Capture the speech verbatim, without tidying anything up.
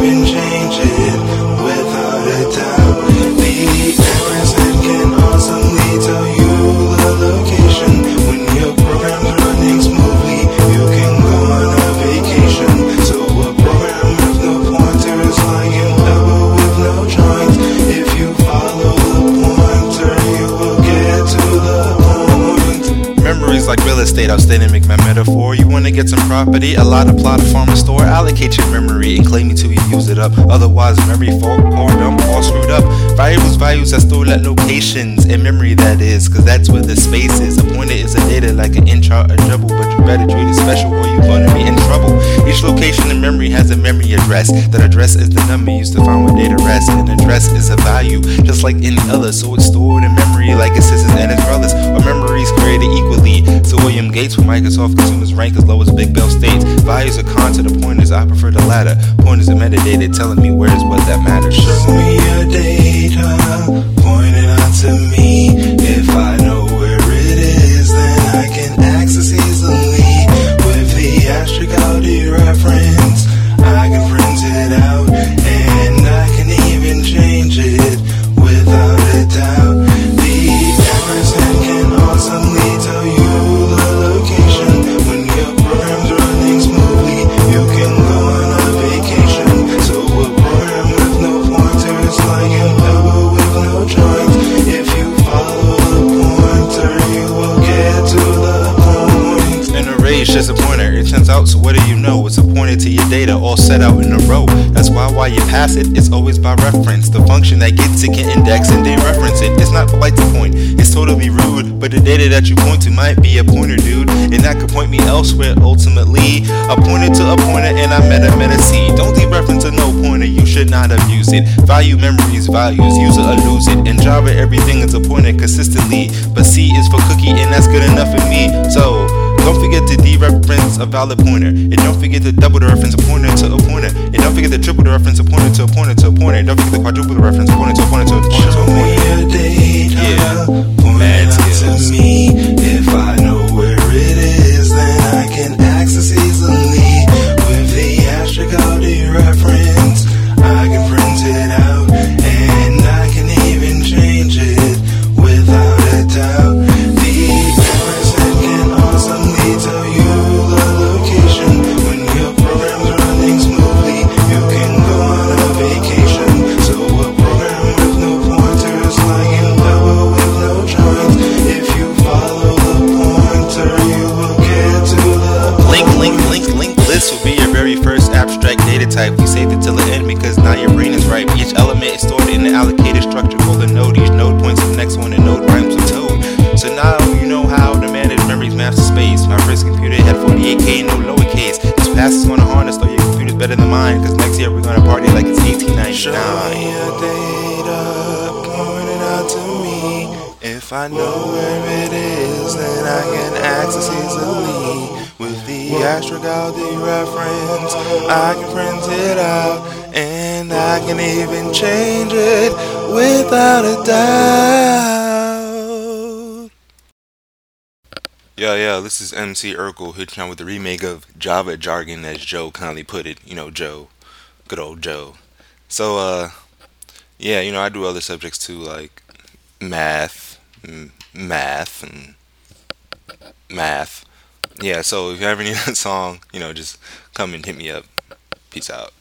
even change it without a doubt. The ampersand can awesomely tell you the location. When your program's running smoothly, you can go on a vacation. So a program with no pointer is like an elbow with no joint. If you follow the pointer, you will get to the point. Memories like real estate, I'll stay and make my metaphor. You wanna get some property, a lot of plot, a farm, a store. Allocate your memory and claim it till you use it up. Otherwise, memory fault, or dumb, all screwed up. Variables, values that store at locations in memory, that is, cause that's where the space is. A pointer is a data like an inch or a double, but you better treat it special or you're gonna be in trouble. Each location in memory has a memory address. That address is the number used to find where data rests. An address is a value, just like any other, so it's stored in memory like his sisters and his brothers, or memories created equally. So William Gates with Microsoft consumers rank as low as Big Bill states. Values are con to the pointers, I prefer the latter. Pointers are metadata telling me where is what that matters. Show me your data, point it out to me. If I know where it is, then I can access easily. With the asterisk out the reference, I can print it out, and I can even change it without a doubt. The ampersand can awesomely tell you the location. When your program's running smoothly, you can go on a vacation. So a program with no pointer is like an elbow with no joint. If you follow the pointer, you will get to the point. An array is just a pointer, it turns out, so what do you know? It's a pointer to your data, all set out in a row. That's why while you pass it, it's always by reference. The function that gets it can index and they reference it. It's not polite to point, it's totally rude, but the data that you point to might be a pointer, dude, and that could point me elsewhere ultimately. A pointer to a pointer and I meta meta C. Don't dereference a no pointer, you should not abuse it. Value memories, values, use it or lose it. In Java everything is a pointer consistently, but C is for cookie and that's good enough for me. So don't forget to dereference a valid pointer, and don't forget to double the reference a pointer to a pointer, and don't forget to triple the reference a pointer to a pointer to a pointer, and don't forget to quadruple the reference a pointer to a pointer to a pointer to a Show me pointer. your data, Yeah. point Mad it out skills. to me. If I know where it is, then I can access easily. With the asterisk out the reference, I can print it out, and I can even change it without a doubt. The ampersand can awesomely tell you the location. When your program's running smoothly, you can go on a vacation. So a program with no pointer is like an elbow with no joint. If you follow the pointer, you will get to the Link, link, link, link list will be your very first abstract data type. You saved it till the end because now your brain is ripe. Each element is stored in an allocated structure called a node. Each node points to the next one and node rhymes with toad. So now you know how to manage memories maps to space. My first computer had forty-eight K, no lowercase. This past is gonna harness, though your computer's better than mine, cause next year we're gonna party like it's eighteen Show ninety-nine. me your data, point it out to me. If I know where it is, then I can access easily. With the asterisk out the reference, I can print it out, and I can even change it without a doubt. Yeah, yeah, this is M C Urkel hitting out with the remake of Java Jargon, as Joe kindly put it. You know, Joe. Good old Joe. So, uh, yeah, you know, I do other subjects too, like math, m- math, and math. Yeah, so if you ever need a song, you know, just come and hit me up. Peace out.